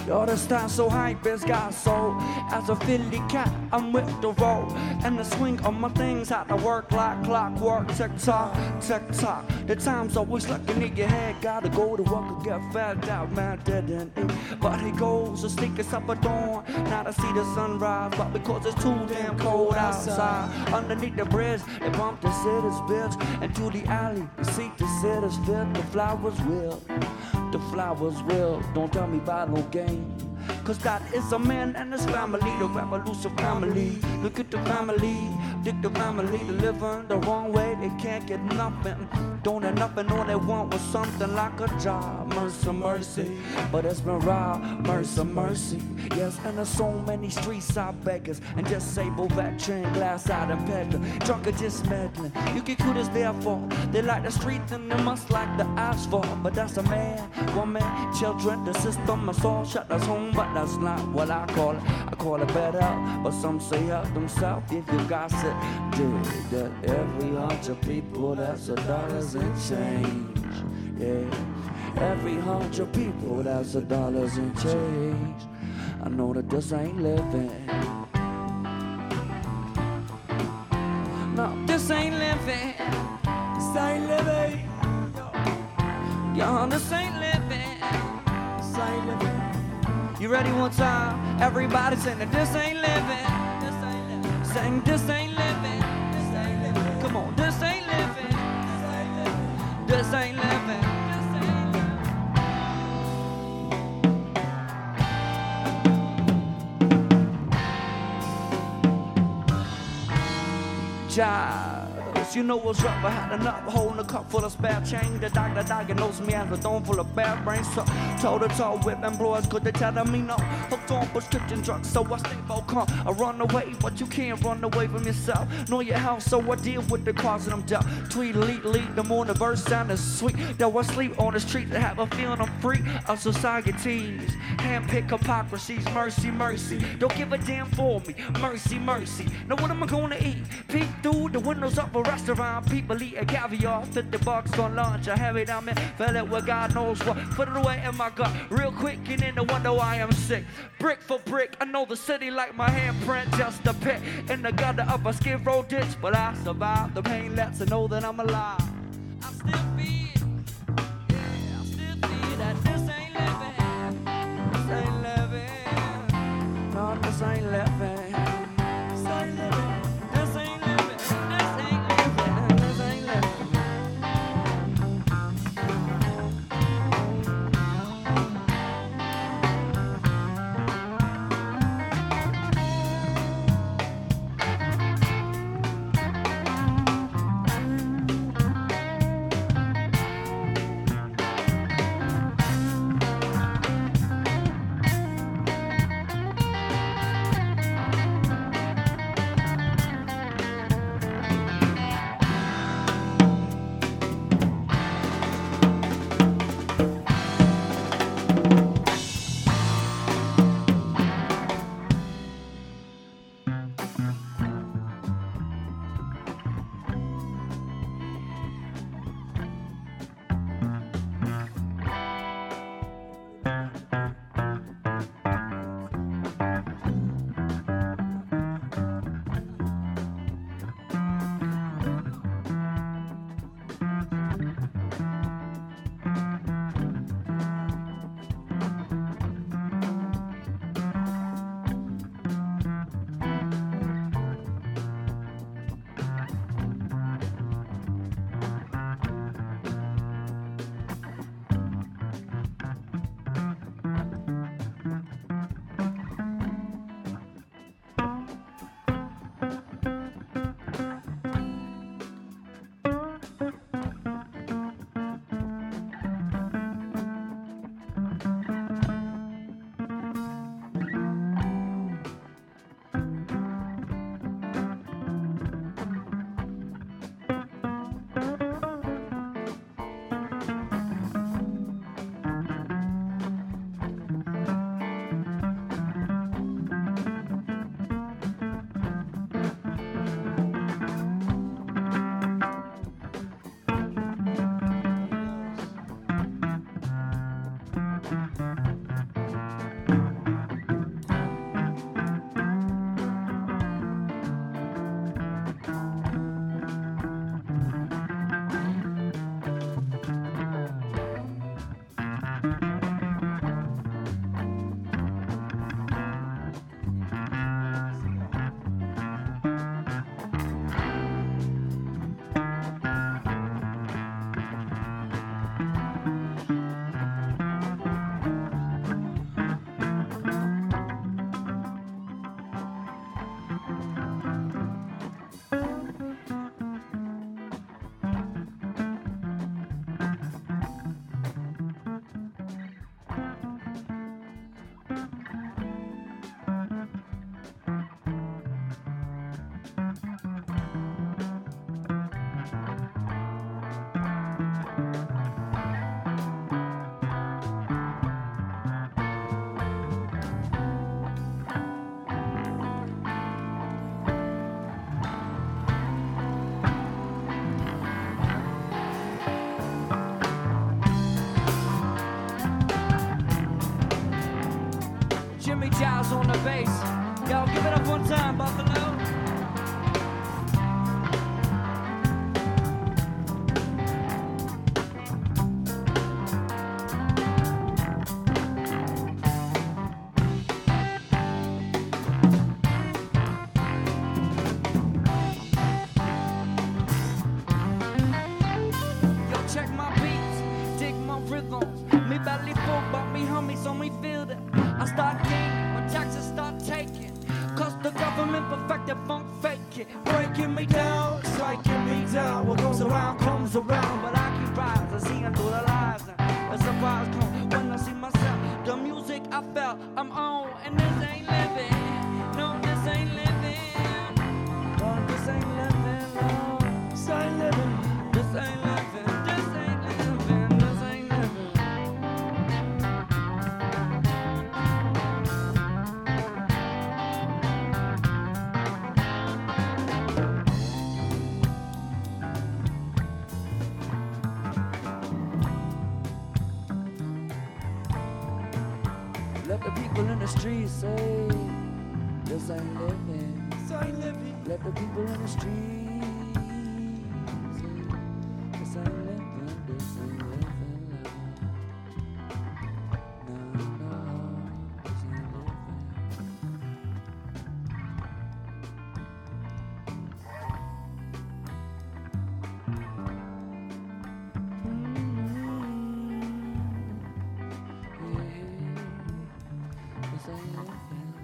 Yo, the style so hype, it's got soul. As a Philly cat, I'm with the roll. And the swing of my things had to work like clockwork. Tick-tock, tick-tock. The time's always looking in your head. Gotta go to work and get fed out, man, didn't eat. But he goes to sneak us up a dawn. Now to see the sunrise, but because it's too damn cold outside. Underneath the bridge, they bump the city's bitch. And to the alley, you see the city's fit. The flowers will, the flowers will. Don't tell me about no game. Cause that is a man and his family, the revolution family. Look at the family, dig the family, they living the wrong way, they can't get nothing. Don't have nothing, all they want was something like a job. Mercy, mercy, but it's been robbed. Mercy, mercy, yes, and there's so many street side beggars and disabled veteran, glass out and peddler, drunk or just meddling. You get who this there for? They like the street and they must like the asphalt. But that's a man, woman, children, the system, us all shut us home. But that's not what I call it. I call it bad out, but some say help themselves. If you gossip, dig that every 100 people, that's $1 and change. Yeah, every 100 people, that's $1 and change. I know that this ain't living. No, this ain't living. This ain't living. Yo, this ain't living. This ain't living. You ready one time? Everybody saying that this ain't living. This ain't living. Saying this ain't living. This ain't living. Come on, this ain't living. This ain't living. This ain't living. Jazz, you know what's up. I had enough holding a cup full of spare change. The doctor diagnosed me as a dome full of bad brains. So toe to toe with employers, could they tell me no? Hooked on prescription drugs, so I stay focused. I run away, but you can't run away from yourself. Know your health, so I deal with the cause that I'm dealt. Tweet, lead, the more the verse sounded sweet. Though I sleep on the street to have a feeling I'm free of societies. Handpick hypocrisies, mercy, mercy. Don't give a damn for me, mercy, mercy. Now what am I gonna eat? Peek through the windows of a restaurant. People eating caviar, $50 on lunch. I have it on me, fill it with God knows what. Put it away in my gut, real quick and in the wonder why I'm sick. Brick for brick, I know the city like my handprint. Just a pit in the gutter of a skid row ditch. But I survived, the pain lets me know that I'm alive. I still feel, yeah, I still feel that this ain't living. This ain't living. No, this ain't living. This ain't living. This ain't living. This ain't living. This ain't living. time, Buffalo. Check my beats, dig my rhythms. Me belly full, but me hungry, so me feel that. I start gaining, my taxes start taking. Cause the government perfected funk fake it. Breaking me down, striking me down. What goes around comes around. But I keep rising, seeing through the lies. And a surprise comes when I see myself. The music I felt, I'm on. And this ain't living. No, this ain't living. No, this ain't living. No, this ain't living. This ain't living. Let the people in the streets say, this ain't living. This ain't living. Let the people in the streets say, this ain't living. This ain't living. No, no, this ain't living. This ain't living.